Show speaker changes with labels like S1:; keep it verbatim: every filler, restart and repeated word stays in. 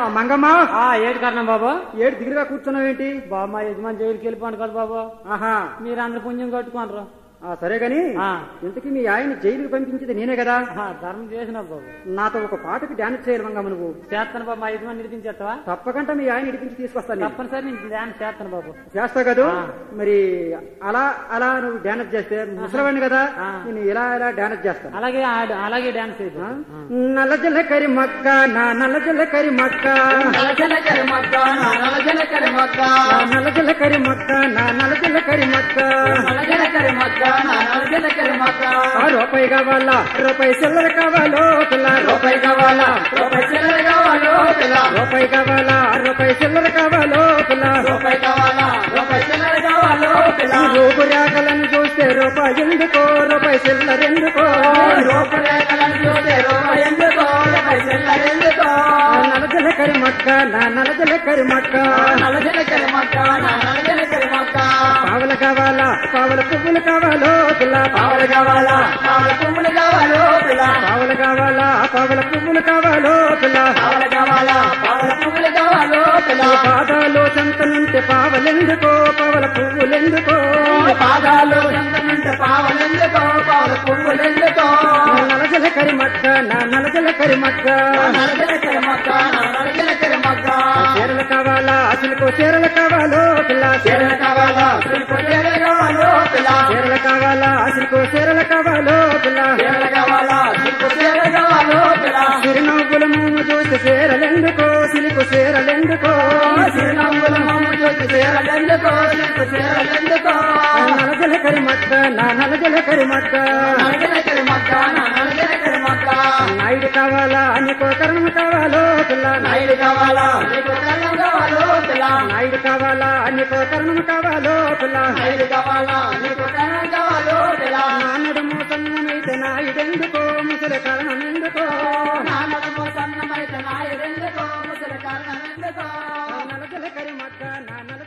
S1: మంగమ్మ
S2: ఏడు కారణం బాబు
S1: ఏడు దిగులుగా కూర్చున్నావేంటి
S2: బాబు మా యజమాని జైలుకి వెళ్ళిపోండి కదా బాబు
S1: ఆహా
S2: మీరు అందరు పుణ్యం కట్టుకోనరు
S1: సరే గాని ఇంతకీ మీ ఆయన జైలుకి పంపించింది నేనే కదా
S2: ధర్మం చేసిన బాబు
S1: నాతో ఒక పాటకి డాన్స్ చేయాలి మంగమ్మ నువ్వు
S2: చేస్తాను బాబు మా యజమాని నడిపించేస్తావా
S1: తప్పకుండా మీ ఆయన నడిపించి తీసుకొస్తాను
S2: తప్పనిసరి నేను డాన్స్ చేస్తాను బాబు
S1: చేస్తా కదా మరి అలా అలా నువ్వు డాన్స్ చేస్తే ముసలివాడిని కదా నేను ఇలా ఇలా డాన్స్ చేస్తాను
S2: అలాగే అలాగే డాన్స్
S1: నల్ల జల్లకరి మక్క నా నల్ల జల్లకరి మక్క
S3: నల్ల జల్లకరి మక్క నా నల్ల జల్లకరి మక్క
S1: నల్ల జల్లకరి మక్క నా నల్ల జల్లకరి మక్క
S3: నల్ల జల్లకరి మక్క నా నల్ల జల్లకరి మక్క
S1: రూపాయి కావాలా రూపాయి చిల్లర కావాలో పిల్ల
S3: రూపాయి కావాలా రూపాయి చిల్లర కావాలో పిల్ల
S1: రూపాయి కావాలా రూపాయి చిల్లర కావాలో పిల్ల
S3: రూపాయి కావాలా రూపాయి చిల్లర కావాలో పిల్ల
S1: రూపురేఖలను చూస్తే రూపాయి ఎందుకో రూపాయి చిల్లర ఎందుకో
S3: రూపురేఖలను చూస్తే రూపాయి ఎందుకో రూపాయి చిల్లర ఎందుకో
S1: నల్ల జల్లకరి మక్క నా నల్ల జల్లకరి మక్క
S3: నల్ల జల్లకరి మక్క నా నల్ల జల్లకరి మక్క
S1: పావల కావాలా పావల పువ్వులు కావాలో పిల్ల
S3: పావల కావాలా పావల పువ్వులు కావాలో పిల్ల
S1: పావల కావాలా పావల పువ్వులు కావాలో పిల్ల
S3: పావల కావాలా పావల పువ్వులు కావాలో పిల్ల
S1: పాదాలు చెంతనుంటే పావలెందుకో పావల పువ్వులెందుకో
S3: పాదాలు చెంతనుంటే పావలెందుకో పావల పువ్వులెందుకో
S1: నల్ల జల్లకరి మక్క నా నల్ల జల్లకరి మక్క
S3: నల్ల జల్లకరి మక్క నా నల్ల జల్లకరి మక్క
S1: చీరలు కావాలా అసలుకో చీరలు కావాలో పిల్ల
S3: చీరలు కావాలా సిల్కు చీరలు కావాలో పిల్ల
S1: చీరలు కావాలా అసలుకో చీరలు కావాలో పిల్ల
S3: చీరలు కావాలా సిల్కు చీరలు కావాలో పిల్ల
S1: చిరునవ్వుల మూము చూసి చీరలెందుకో సిలుకు చీరలెందుకో
S3: చిరునవ్వుల మూము చూసి చీరలెందుకో సిల్కు చీరలెందుకో
S1: నల్ల జల్లకరి మక్క నా నల్ల జల్లకరి మక్క
S3: నల్ల జల్లకరి మక్క నా నల్ల జల్లకరి మక్క
S1: నాయుడు కావాలా నీకో కరణం కావాలో పిల్ల
S3: నాయుడు కావాలా నీకు కరణం కావాలో పిల్ల
S1: నాయుడు కావాలా నీకో కరణం కావాలో పిల్ల
S3: నాయుడు కావాలా నీకు కరణం కావాలో పిల్ల
S1: నాన్నడు మోసన్నమైతే నాయుడెందుకో ముసలి కరణం ఎందుకో
S3: నాన్నడు సన్నమైతే నాయుడెందుకో ముసలి కరణం ఎందుకో
S1: నల్ల జల్లకరి మక్క నా నల్ల